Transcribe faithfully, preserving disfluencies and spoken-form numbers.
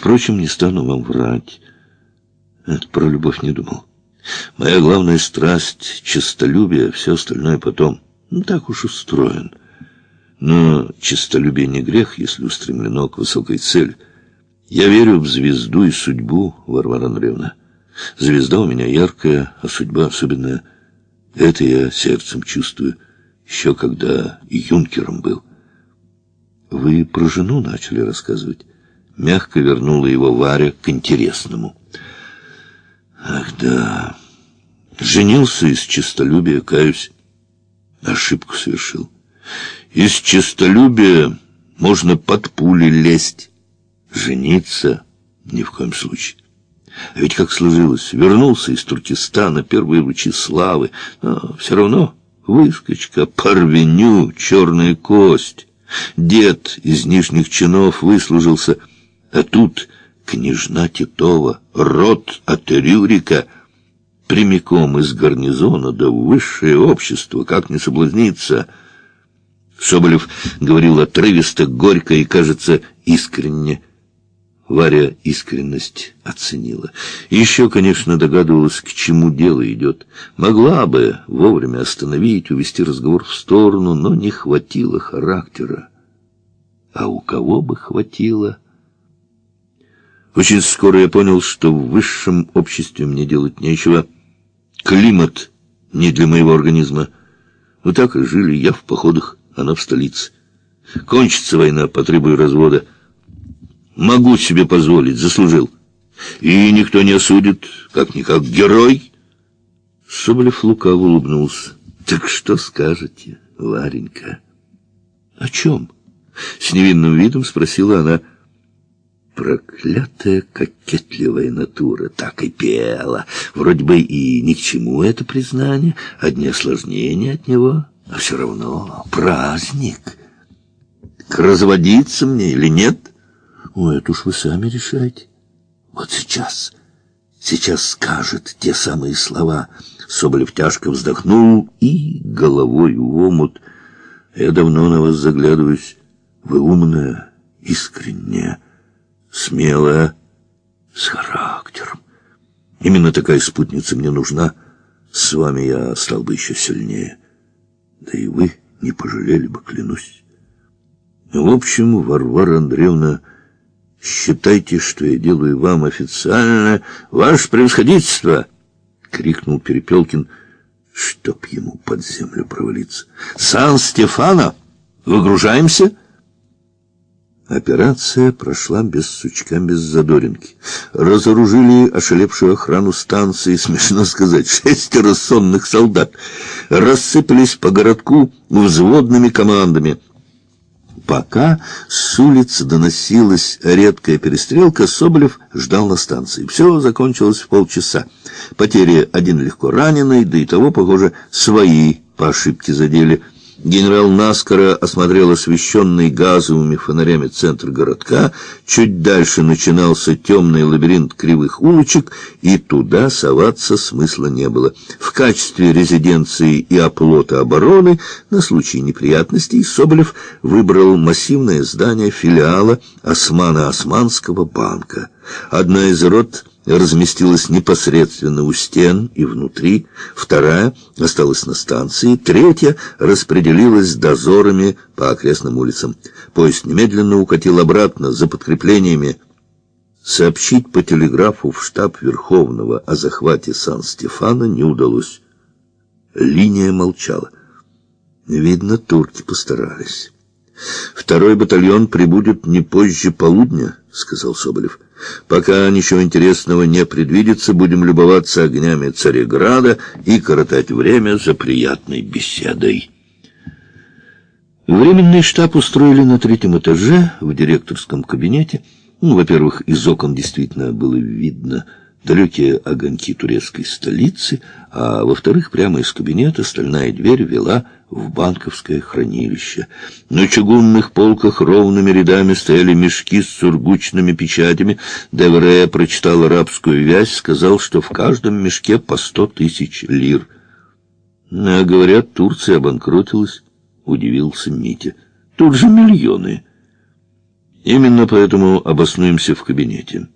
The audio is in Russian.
Впрочем, не стану вам врать. Это про любовь не думал. Моя главная страсть — честолюбие, все остальное потом. Ну, так уж устроен. Но честолюбие не грех, если устремлено к высокой цели. Я верю в звезду и судьбу, Варвара Андреевна. Звезда у меня яркая, а судьба особенная. Это я сердцем чувствую, еще когда юнкером был. Вы про жену начали рассказывать. Мягко вернула его Варя к интересному. Ах да, женился из честолюбия, каюсь. Ошибку совершил. Из честолюбия можно под пули лезть. Жениться ни в коем случае. А ведь как сложилось, вернулся из Туркестана, первые лучи славы, но все равно выскочка, порвеню, черная кость. Дед из нижних чинов выслужился, а тут княжна Титова, род от Рюрика, прямиком из гарнизона до высшее общество, как не соблазниться. Соболев говорил отрывисто, горько и, кажется, искренне. Варя искренность оценила. Еще, конечно, догадывалась, к чему дело идет. Могла бы вовремя остановить, увести разговор в сторону, но не хватило характера. А у кого бы хватило? Очень скоро я понял, что в высшем обществе мне делать нечего. Климат не для моего организма. Вот так и жили я в походах, она в столице. Кончится война, потребую развода. Могу себе позволить, заслужил. И никто не осудит, как-никак герой. Соболев лукаво улыбнулся. Так что скажете, Варенька? О чем? С невинным видом спросила она. Проклятая кокетливая натура так и пела. Вроде бы и ни к чему это признание, одни осложнения от него, а все равно праздник. Разводиться мне или нет? Ой, это уж вы сами решайте. Вот сейчас, сейчас скажет те самые слова. Соболев тяжко вздохнул и головой в омут. Я давно на вас заглядываюсь. Вы умная, искренняя, смелая, с характером. Именно такая спутница мне нужна. С вами я стал бы еще сильнее. Да и вы не пожалели бы, клянусь. В общем, Варвара Андреевна, считайте, что я делаю вам официально ваше превосходительство, — крикнул Перепелкин, чтоб ему под землю провалиться. Сан-Стефано, выгружаемся? Операция прошла без сучка, без задоринки. Разоружили ошалевшую охрану станции, смешно сказать, шестеро сонных солдат. Рассыпались по городку взводными командами. Пока с улицы доносилась редкая перестрелка, Соболев ждал на станции. Все закончилось в полчаса. Потери один легко раненый, да и того, похоже, свои по ошибке задели. Генерал наскоро осмотрел освещенный газовыми фонарями центр городка. Чуть дальше начинался темный лабиринт кривых улочек, и туда соваться смысла не было. В качестве резиденции и оплота обороны на случай неприятностей Соболев выбрал массивное здание филиала Османо-Османского банка. Одна из рот разместилась непосредственно у стен и внутри, вторая осталась на станции, третья распределилась дозорами по окрестным улицам. Поезд немедленно укатил обратно за подкреплениями. Сообщить по телеграфу в штаб Верховного о захвате Сан-Стефано не удалось. Линия молчала. Видно, турки постарались. «Второй батальон прибудет не позже полудня», — сказал Соболев. «Пока ничего интересного не предвидится, будем любоваться огнями Цареграда и коротать время за приятной беседой». Временный штаб устроили на третьем этаже в директорском кабинете. Ну, во-первых, из окон действительно было видно далекие огоньки турецкой столицы, а во-вторых, прямо из кабинета стальная дверь вела в банковское хранилище. На чугунных полках ровными рядами стояли мешки с сургучными печатями. Девре прочитал арабскую вязь, сказал, что в каждом мешке по сто тысяч лир. А говорят, Турция обанкротилась, удивился Митя. Тут же миллионы. Именно поэтому обоснуемся в кабинете.